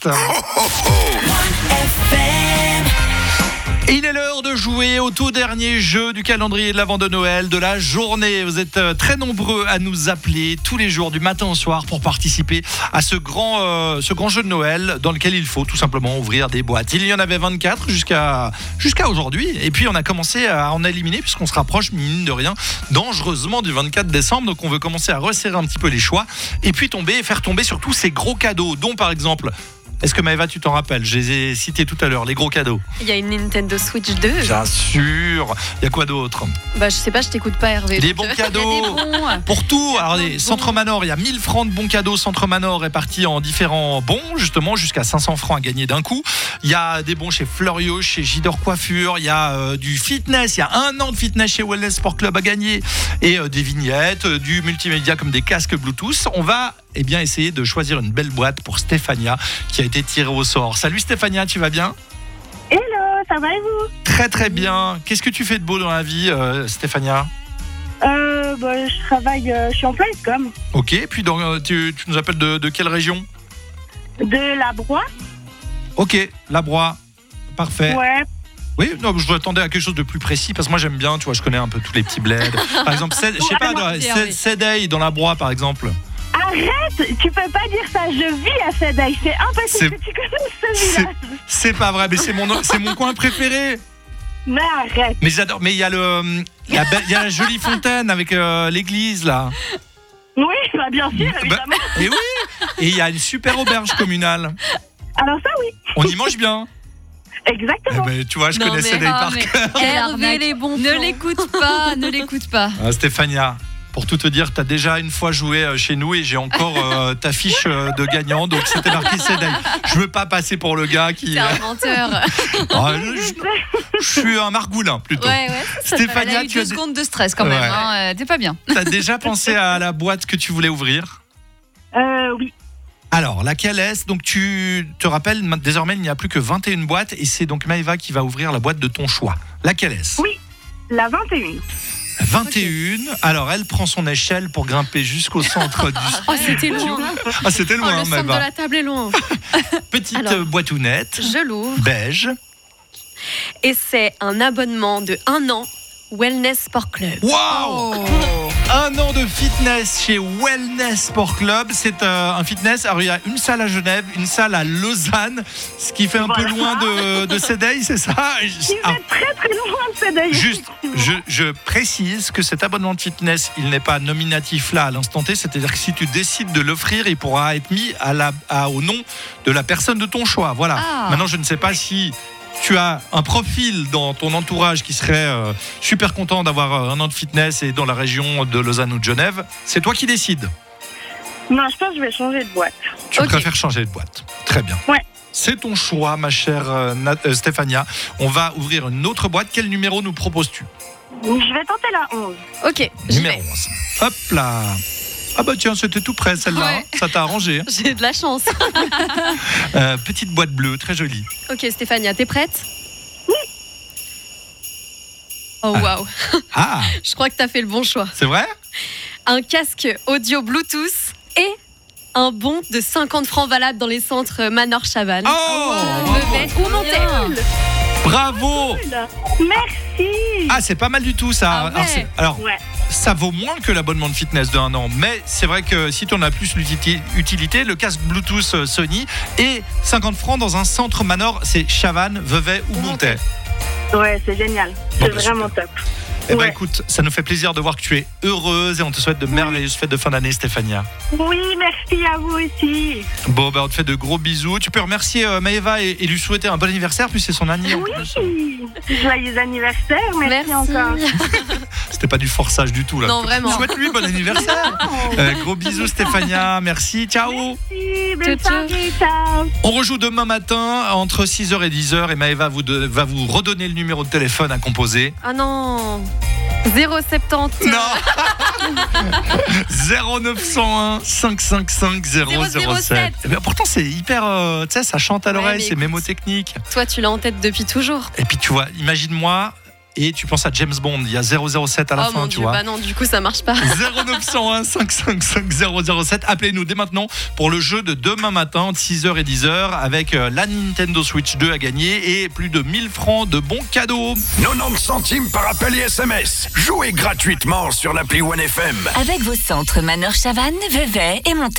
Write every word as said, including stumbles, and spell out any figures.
Baptiste. Et il est l'heure de jouer au tout dernier jeu du calendrier de l'Avent de Noël de la journée. Vous êtes très nombreux à nous appeler tous les jours du matin au soir pour participer à ce grand, euh, ce grand jeu de Noël dans lequel il faut tout simplement ouvrir des boîtes. Il y en avait vingt-quatre jusqu'à, jusqu'à aujourd'hui. Et puis on a commencé à en éliminer puisqu'on se rapproche, mine de rien, dangereusement du vingt-quatre décembre. Donc on veut commencer à resserrer un petit peu les choix et puis tomber, faire tomber surtout ces gros cadeaux dont par exemple... Est-ce que Maëva, tu t'en rappelles? Je les ai cités tout à l'heure, les gros cadeaux. Il y a une Nintendo Switch deux. Bien sûr. Il y a quoi d'autre? Bah, je sais pas, je t'écoute pas, Hervé. Des bons cadeaux. Des bons. Pour tout. Alors, les Centre Manor, il y a mille francs de bons cadeaux Centre Manor répartis en différents bons, justement, jusqu'à cinq cents francs à gagner d'un coup. Il y a des bons chez Fleuriot, chez Gidor Coiffure. Il y a euh, du fitness. Il y a un an de fitness chez Wellness Sport Club à gagner. Et euh, des vignettes, euh, du multimédia comme des casques Bluetooth. On va eh bien, essayer de choisir une belle boîte pour Stéphania qui a été tirée au sort. Salut Stéphania, tu vas bien? Hello, ça va et vous? Très très bien. Qu'est-ce que tu fais de beau dans la vie, euh, Stéphania? euh, bah, Je travaille, euh, je suis employée de com. Ok, et puis dans, euh, tu, tu nous appelles de, de quelle région? De la Broye. Ok, la Broye. Parfait. Ouais. Oui, non, je m'attendais à quelque chose de plus précis parce que moi j'aime bien, tu vois, je connais un peu tous les petits bleds. Par exemple, je sais pas, Sédeille dans la Broye par exemple. Arrête, tu peux pas dire ça, je vis à Sédeille, c'est impossible c'est... que tu connaisses ce village. C'est pas vrai, mais c'est mon, c'est mon coin préféré. Mais arrête. Mais j'adore, mais il y a le, il y a, il y a la jolie fontaine avec euh, l'église là. Oui, bah bien sûr, évidemment. Bah, et oui, et il y a une super auberge communale. Alors ça oui. On y mange bien. Exactement. Eh ben, tu vois, je non, connais Sédeille ah, par cœur. Hervé, les bons ne l'écoute pas, ne l'écoute pas. Ah, Stéphania. Pour tout te dire, tu as déjà une fois joué chez nous et j'ai encore euh, ta fiche de gagnant, donc c'était marqué Sédeille. Je veux pas passer pour le gars qui... C'est un menteur. Oh, je, je suis un margoulin plutôt. Ouais, ouais, ça, Stéphania, ça eu tu deux as secondes de stress quand même, ouais. hein, euh, t'es pas bien. Tu as déjà pensé à la boîte que tu voulais ouvrir? Euh, oui. Alors, laquelle est-ce? Donc tu te rappelles, désormais il n'y a plus que vingt et une boîtes et c'est donc Maëva qui va ouvrir la boîte de ton choix. Laquelle est-ce? Oui, la vingt et une. vingt et une. Okay. Alors, elle prend son échelle pour grimper jusqu'au centre du studio. Oh, c'était loin. Ah, c'était loin, oh, le centre de la table est loin. Petite Alors, boîtounette. Je l'ouvre. Beige. Et c'est un abonnement de un an Wellness Sport Club. Waouh! Oh. Un an de fitness chez Wellness Sport Club. C'est euh, un fitness. Alors, il y a une salle à Genève, une salle à Lausanne, ce qui fait un voilà. peu loin de, de Sédeille, c'est ça? Il fait ah. très très loin de Sédeille. Juste, je, je précise que cet abonnement de fitness, il n'est pas nominatif là à l'instant T. C'est-à-dire que si tu décides de l'offrir, il pourra être mis à la, à, au nom de la personne de ton choix. Voilà. Ah. Maintenant, je ne sais pas si tu as un profil dans ton entourage qui serait euh, super content d'avoir un an de fitness et dans la région de Lausanne ou de Genève. C'est toi qui décides. Non, je pense que je vais changer de boîte. Tu okay. préfères changer de boîte. Très bien. Ouais. C'est ton choix, ma chère euh, Nat- euh, Stéphania. On va ouvrir une autre boîte. Quel numéro nous proposes-tu? Je vais tenter la onze. Ok. Numéro onze. Hop là. Ah bah tiens, c'était tout près celle-là, ouais. hein. Ça t'a arrangé. Hein. J'ai de la chance. euh, petite boîte bleue, très jolie. Ok Stéphania, t'es prête? Oui. Oh waouh. Ah. Je crois que t'as fait le bon choix. C'est vrai? Un casque audio Bluetooth et un bon de cinquante francs valable dans les centres Manor Chavannes. Oh, Vevey ou Montaix. Bravo. Merci. Ah, c'est pas mal du tout ça. Ah ouais. Alors, c'est, alors ouais. ça vaut moins que l'abonnement de fitness de un an, mais c'est vrai que si tu en as plus l'utilité, le casque Bluetooth Sony et cinquante francs dans un centre Manor, c'est Chavannes, Vevey ou Montaix. Ouais, c'est génial. Bon, c'est bah, vraiment super. top. Eh ben ouais. écoute, ça nous fait plaisir de voir que tu es heureuse et on te souhaite de merveilleuses fêtes de fin d'année, Stéphania. Oui, merci à vous aussi. Bon, ben on te fait de gros bisous. Tu peux remercier euh, Maëva et, et lui souhaiter un bon anniversaire, puis c'est son anniversaire. Oui, joyeux anniversaire, merci, merci. encore. C'était pas du forçage du tout là. Non, vraiment. Souhaite-lui bon anniversaire. euh, gros bisous, Stéphania. Merci, ciao. Merci, belle soirée, ciao. On rejoue demain matin entre six heures et dix heures et Maëva vous de, va vous redonner le numéro de téléphone à composer. Ah non. zéro soixante-dix. Non. zéro neuf cent un cinq cent cinquante-cinq zéro zéro sept. Eh bien, pourtant c'est hyper euh, tu sais, ça chante à l'oreille, ouais, c'est mémotechnique. Toi tu l'as en tête depuis toujours. Et puis tu vois, imagine-moi et tu penses à James Bond. Il y a zéro zéro sept à la oh fin, mon tu Dieu, vois. bah non, du coup ça marche pas. zéro neuf zéro un cinq cinq cinq zéro zéro sept. Appelez-nous dès maintenant pour le jeu de demain matin entre six heures et dix heures avec la Nintendo Switch deux à gagner et plus de mille francs de bons cadeaux. quatre-vingt-dix centimes par appel et S M S. Jouez gratuitement sur l'appli One F M. Avec vos centres Manor Chavannes, Vevey et Montagne.